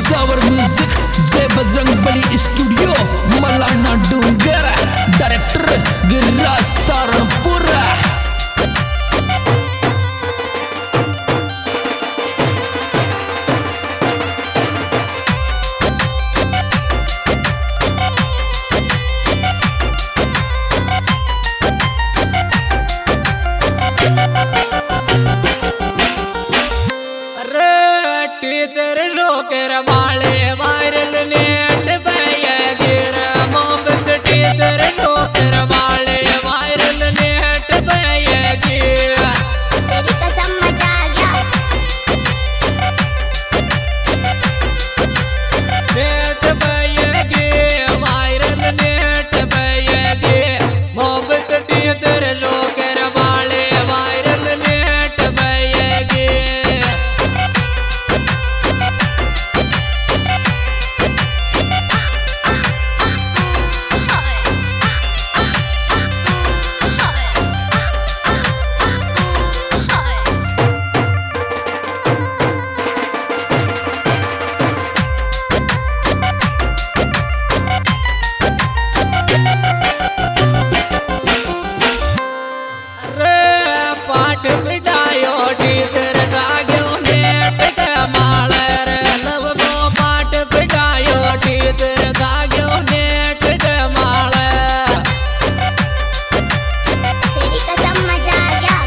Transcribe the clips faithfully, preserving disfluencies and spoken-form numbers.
सावर music Jai Bajrang Bali studio Malana Dungar director Giriraj Saranpura. Teacher लोकर वाले viral net पे गिर मोहब्बत टीचर लोकर वाले वायरल नेट पे गिर तेरी कसम मजा आ गया नेट पे गिर वायरल नेट पे गिर मोहब्बत टीचर लोकर वाले वायरल नेट पे गिर पाठ पिटायो टीचर जाग्यो नेट के माले रे लव को पाठ पिटायो टीचर जाग्यो नेट के माले तेरी कसम मजा आ गया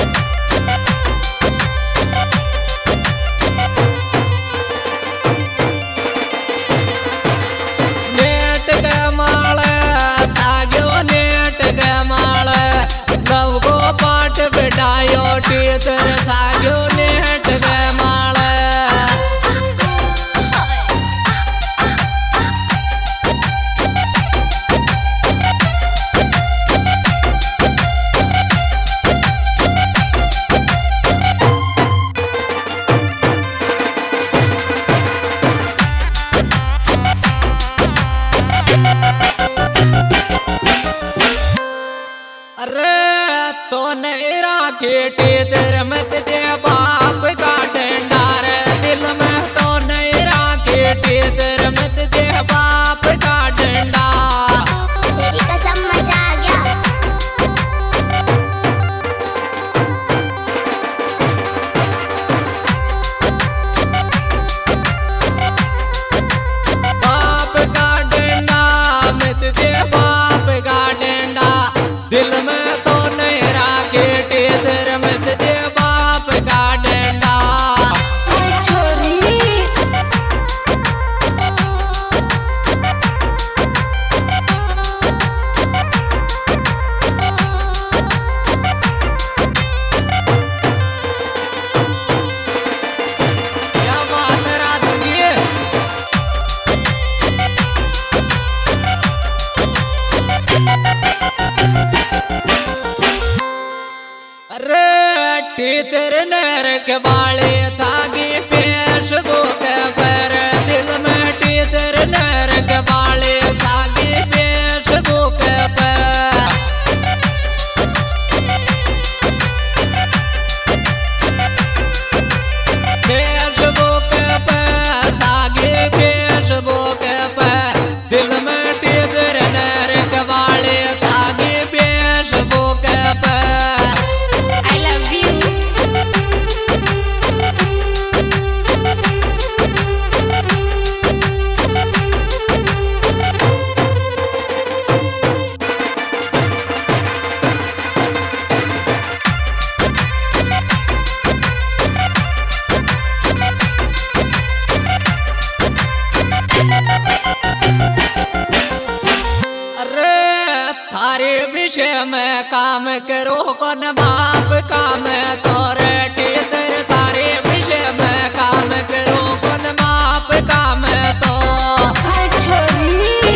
नेट के माले जाग्यो नेट के माले लव को पाठ पिटायो टीचर जाग्यो नेट के माले अरे तो नहीं राखे टीचर मत दे बाप का डंडा रे दिल में तो नहीं राखे टीचर मत दे बाप का डंडा तेरी कसम मजा आ गया बाप का डंडा मत दे बाप का डंडा दिल में तो नहीं राखे टीचर मत दे बाप का डंडा छोरी क्या बात है रात की अरे टीचर नरक वाले थागी पेश बुक पर दिल में टीचर नरक वाले थागी पेश बुक पर फेसबुक पर थागी फेसबुक पर दिल में टीचर नरक वाले थागी फेसबुक पर आई लव यू अरे थारे विषय में काम करो कौन बाप काम तोरे टीचर थारे विषय में काम करो कौन बाप काम तो छोरी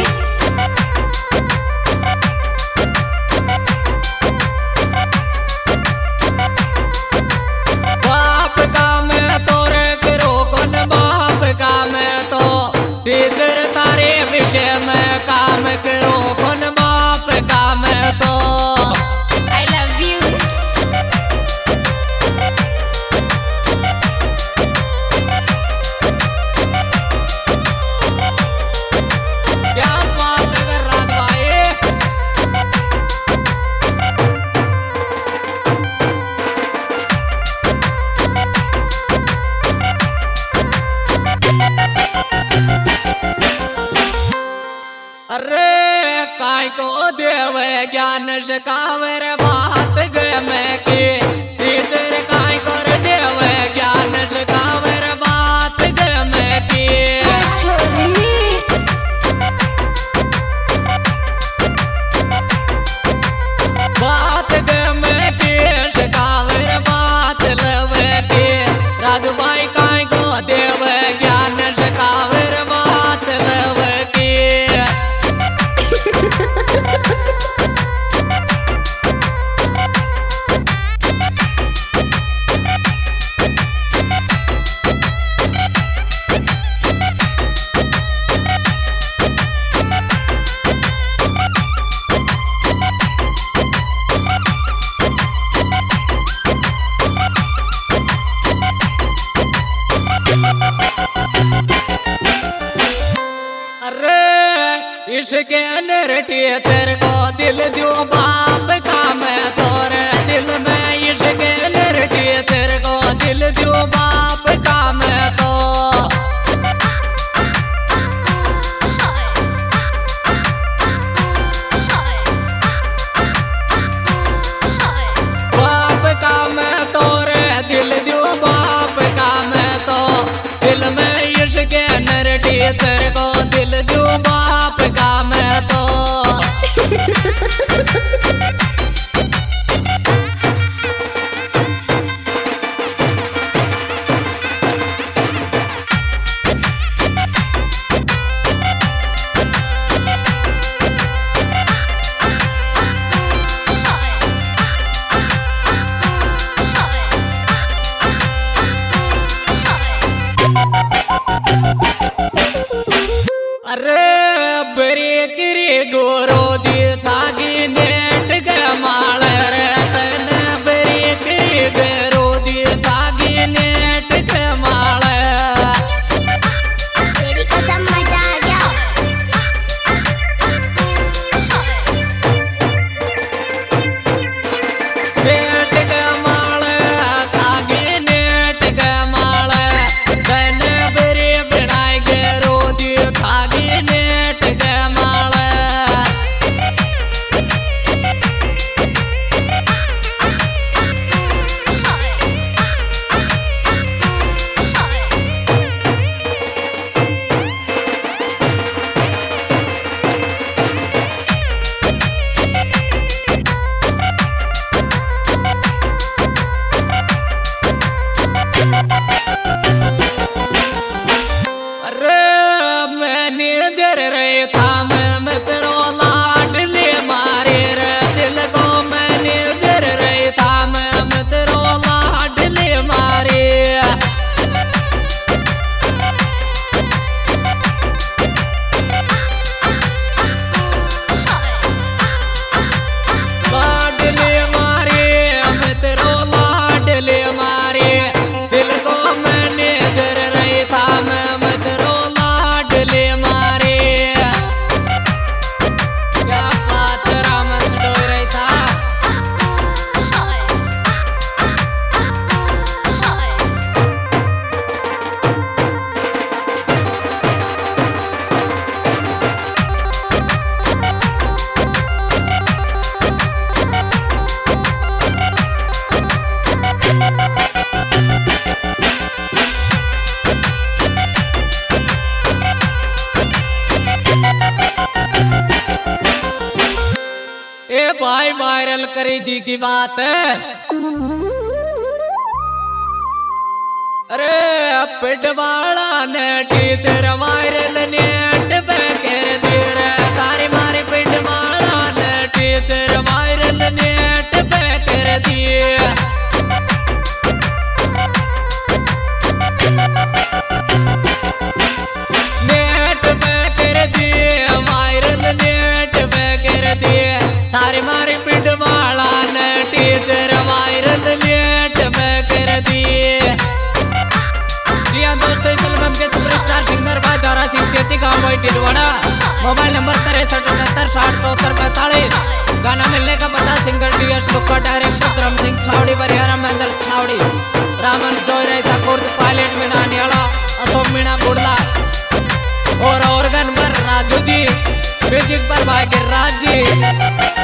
बाप काम तोरे करो कौन बाप काम तो टीचर तारे विषय में काम करो कौन बाप काम तो आई लव यू ज्ञान सकावर बात गे में के तेरे काई कर देवे ज्ञान सकावर बात गे में के बात गे में के सकावर बात लवे के राजू भाई काई को देवे ज्ञान सकावर बात लवे के अरे इसके अंदर तेरे को दिल दियो बाप का मैं तोरे दिल में इसके अंदर तेरे को दिल दियो बाप का मैं तो बाप का मैं तोरे दिल दियो बाप का मैं तो दिल में इसके अंदर तेरे को दिल दियो बाप का मैं तो अरे बरी गिरी गोरो दी थागी नेट के माल रे तन बरी गिरी गोरो दी थागी नेट के माल तेरी कसम मजा आ गया नेट के माल थागी नेट के माल तन बरी बनाई गोरो दी थागी नेट के माल अरे मैंने जर रहे था मैं मित्रो लाडले मारे रे दिल को मैंने जर रहे था मैं मित्रो लाडले मारे लाडले मारे मित्रो लाडले मारे दिल को मैंने जर रहे था मैं मित्रो लाडले मारे क्या बात रामन डोय रही था ए भाई वायरल करी जी की बात है अरे पिटवाड़ा नेट तेरा वायरल नेट पे कर दे रे तारी मारी पिटवाड़ा नेट तेरा वायरल नेट पे कर दिए नेट पे कर दिए वायरल नेट पे कर दिए तारी मारी पिटवाड़ा नेट तेरा वायरल नेट पे कर दिए जी हाँ दोस्तों इस एल्बम के सुपरस्टार सिंगर भाई दारा सिंह चेची गाँव भाई टिलवाड़ा मोबाइल नंबर तिरसठ उनहत्तर साठ चौहत्तर पैंतालीस गाना मिलने का पता singer D S Lukka director Kram Singh Chhawri Bariyara Mahendra Chhawri Raman डोय रहता कुर्द पायलट मीना नियाला अशोक मीना गुड़ला और ऑर्गन पर राजू जी म्यूजिक पर भाई गिरिराज जी